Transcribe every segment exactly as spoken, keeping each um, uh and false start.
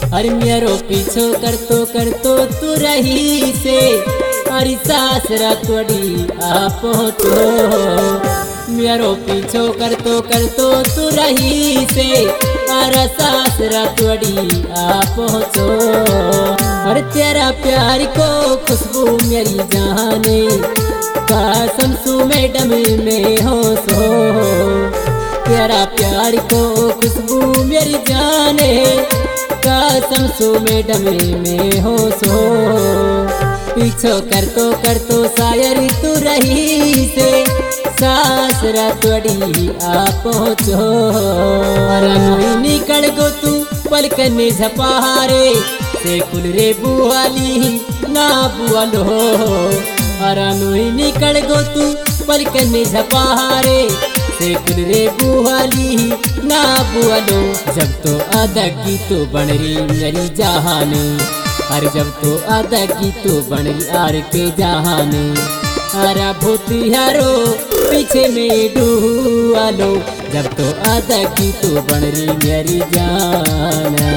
अरे मेरो पीछो कर तो कर तो तू रही से, अरे सासरा तोड़ी आप तो मेरो पीछो कर तो कर तो तू रही से, अरे सासरा तोड़ी आप तो। अरे तेरा प्यार को खुशबू मेरी जाने, कसम सू मैडम में हो सो। तेरा प्यार को खुशबू मेरी जाने, कसम सू मैडम में हो सो। पीछो कर तो कर तो शायर तू रही से, सासरा तोड़ी आप पहुँचो। अरे निकल गो तू पलकन में झपारे से कुल रे बुआली ना बुआलो। अरे निकल गो तू पलकन में झपारे से कुल रे बुआली ना बुआलो। जब तो आधा की तो बन रही मेरी जहानी, अरे जब तो आधा की तो बन रही आर के जहानी। अरे भूतियारो पीछे में डूआलो, जब तो आधा की तो बन रही मेरी जाना।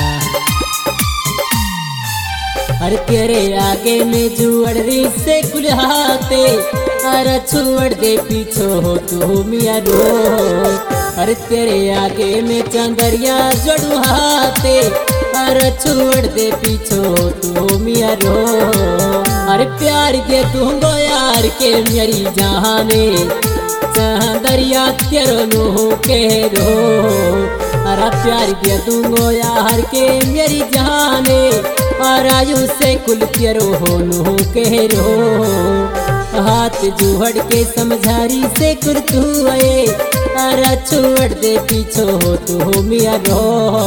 अरे तेरे आगे में जुड़ रही से कुल्हाते, अरे छुड़ दे पीछो हो तू मिया रो। अरे तेरे आगे में चंदरिया जड़ुहाते, अरे छोड़ दे पीछो तू मिया रो। अरे प्यार दे दूंगो यार के मेरी जहाने, चंदरिया तेरो नो के रो। अरे प्यार दे दूंगो यार के मेरी जहाने, और आयु से कुल तेरो हो नो के रो। हाथ जुहड़ के समझारी से कुर तू आए, अरे छोड़ दे पीछो हो तू मिया रो।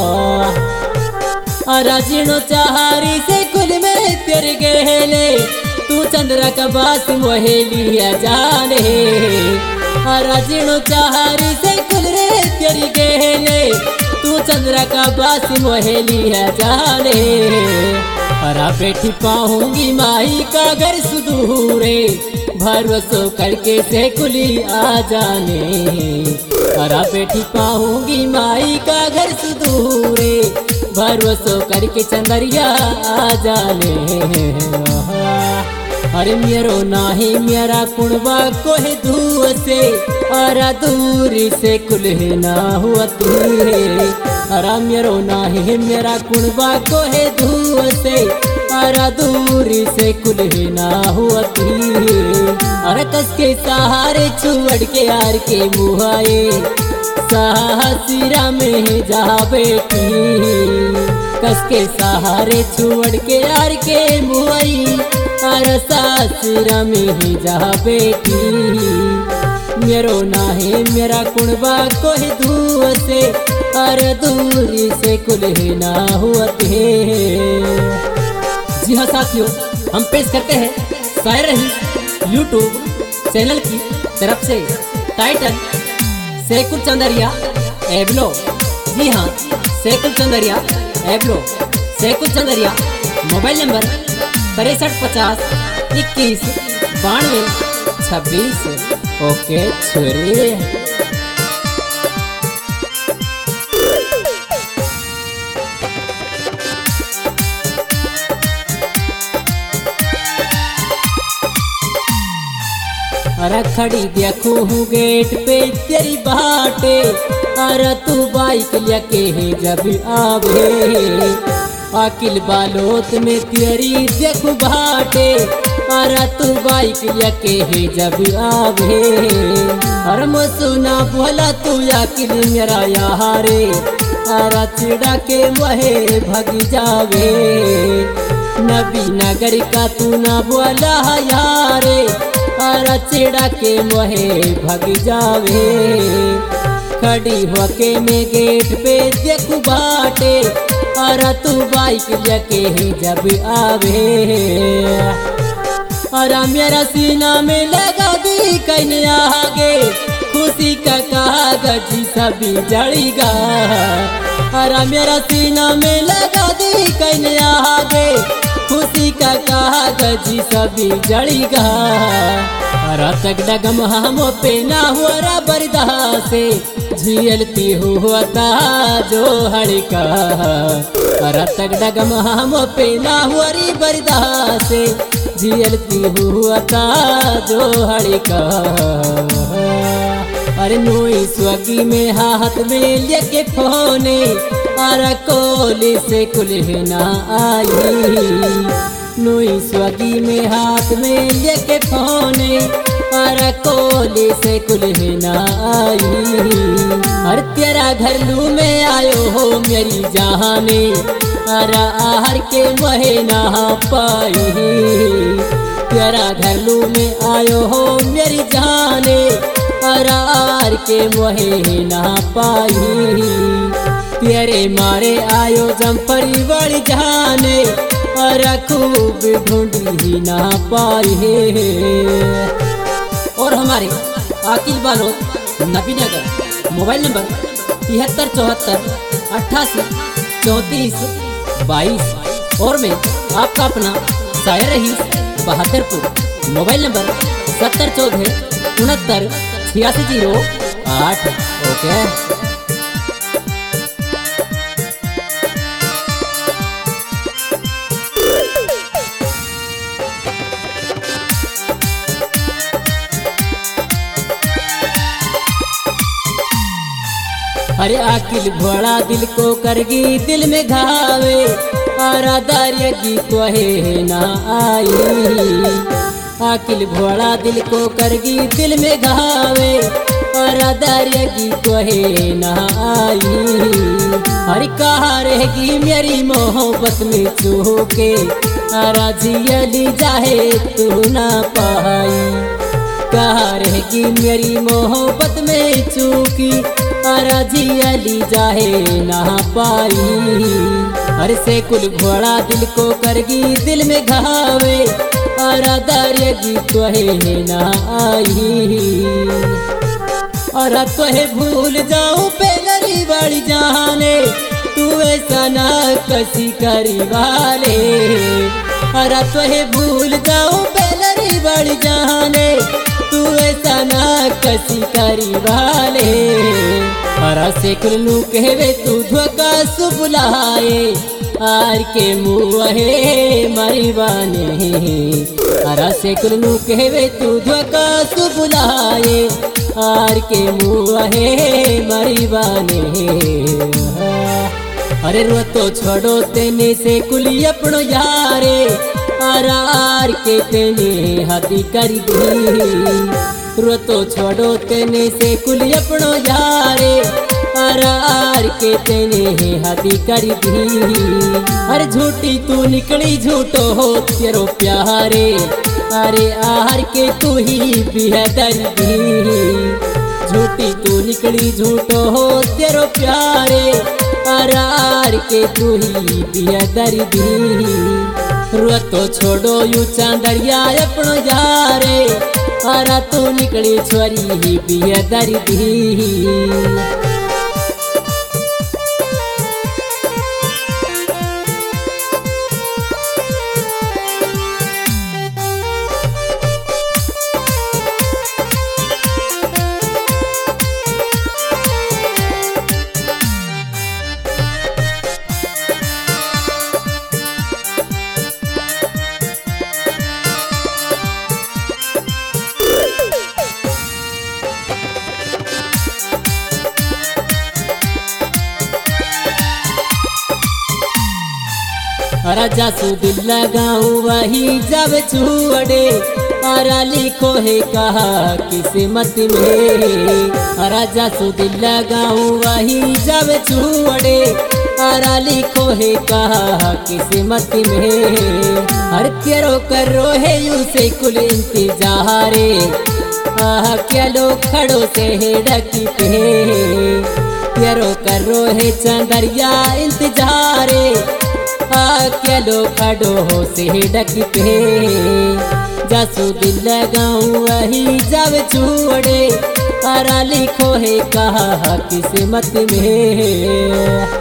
अरे जीणो चाहारी से कुल में तेरे गहले, तू चंद्रा का बात मोहे लिया जाने। अरे जीणो चाहारी से कुल रे तेरी गहले, तू चंद्रा का बात मोहे लिया जाने। अरे बैठी पाऊंगी माई का घर सुदूरे, भरोसो करके से कुली आ जाने। अरे बैठी पाऊंगी माई का घर सुदूरे, भरोसो करके चंदरिया आ जाने। अरे मेरो नाही मेरा कुणबा को है धुआ से, और दूरी से कुल ना हुआ तू। अरे मेरो नाही मेरा कुणबा को है धुआ से, और दूरी से कुल ना हुआ तू। अरे कस के सहारे छुड़ के यार के मुहाए, साहसिरा में जा बैठी। कस के सहारे छुड़ के यार के मुआई, अरे सासुरा में ही जा बैठी। मेरो नाहे मेरा कुणबा को है धुआ से, अरे दूरी से कुल ना हुआ थे। जी हाँ साथियों, हम पेश करते हैं शायर रही यूट्यूब चैनल की तरफ से टाइटल शेखुर चंदरिया एबलो। जी हाँ, शेखुर चंदरिया एबलो, शेखुर चंदरिया। मोबाइल नंबर तिरसठ पचास इक्कीस बानवे छब्बीस। ओके छुरी। अरे खड़ी देखो हूँ गेट पे तेरी बाटे, अरे तू बाइक लेके है जब आवे। अकिल बालोत में तेरी देखो बाटे, अरे तू बाइक लेके है जब आवे। अरे मसुना बोला तू अकिल मेरा यारे, अरे चिड़ा के वहे भग जावे। नबी नगर का तू ना बोला यारे, अरे चिड़ा के मोहे भग जावे। खड़ी होके में गेट पे देखू बाटे, अरे तू बाइक लेके ही जब आवे। अरे मेरा सीना में लगा दी कहने आगे, खुशी का कागज सभी जड़ेगा। अरे मेरा सीना में लगा दी कहने आगे, खुशी का कागज सभी जड़ेगा। तक डगम हम पे ना हुआ बर्दाश्त से, झेलती हुआ जो हड़का। रतक डगम हम पे ना हुरी बरदासे जियलती हुआ ता जो हड़ी का अरे नोई स्वगी में हाथ में लेके फोने अरे कोली से कुल्हे ना आई नोई स्वगी में हाथ में लेके फोने अरे कोली से कुल्हे ना आई हर तेरा घरलू में आयो हो मेरी जहाने अरे आहर के महे ना पाई तेरा घरलू में आयो हो मेरी जाने अरार के मोहे ना पाई तेरे मारे आयो जमपरी बड़ी जाने और खूब ढूंढी ना पाई। और हमारे आकिल बालो नबीनगर मोबाइल नंबर तिहत्तर चौहत्तर अट्ठासी चौंतीस बाईस और मैं आपका अपना शायर रहीस बहादुरपुर मोबाइल नंबर सत्तर चौदह उनहत्तर छियासी जीरो आठ। ओके अरे आकिल भोला दिल को करगी दिल में घावे आरा दारियगी तो है ना आई आकिल भोला दिल को करगी दिल में घावे और दारियगी तो है ना आई हर कहा रहेगी मेरी मोहब्बत में चूके आरा जियली जाहे तू ना पाई कहा रहेगी मेरी मोहब्बत में चूकी आरा जियली जाहे ना पाई हर से कुल घोड़ा दिल को करगी दिल में घावे और दारियगी तो है ना आई और तो है भूल जाऊं पेलरी बड़ी जाने तू ऐसा ना कसी करी वाले और तो है भूल जाऊं पेलरी बड़ी जाने तू ऐसा ना कसी करी वाले और से कुल्लू कहवे तू धोखा सुबुलाए आर के मुँहे मरी बाने हरा से कुल्लू कहवे तू धोखा सुबुलाए आर के मुँहे मरी बाने अरे रो तो छोड़ो तेने से कुली अपनो यारे आर आर के तेने हदी कर दी रो तो छोड़ो तेने से कुली अपनो यारे आर आर के तेने हदी कर दी अरे झूठी तू निकली झूठो हो तेरो प्यारे अरे आर के तू ही बेहतर दी झूठी तू निकली झूठो हो तेरो प्यारे आर आर के तू ही बेहतर दी रो तो छोड़ो यू चांदरिया अपनो यारे आरा तू निकली छोरी ही बेहतर दी। राजा सुदिल लगाऊं वही जब छुअड़े आरा लिखो है कहा किस्मत में राजा सुदिल लगाऊं वही जब छुअड़े आरा लिखो है कहा किस्मत में हर तेरो करो है यू से कुल इंतजारे आह क्या लोग खड़ो से है डकी पे तेरो करो है चंदरिया इंतजारे क्या लो खड़ो हो से डकी पे जासू दिल लगाऊं वही जब छुअड़े आरा लिखो है कहा किस्मत में।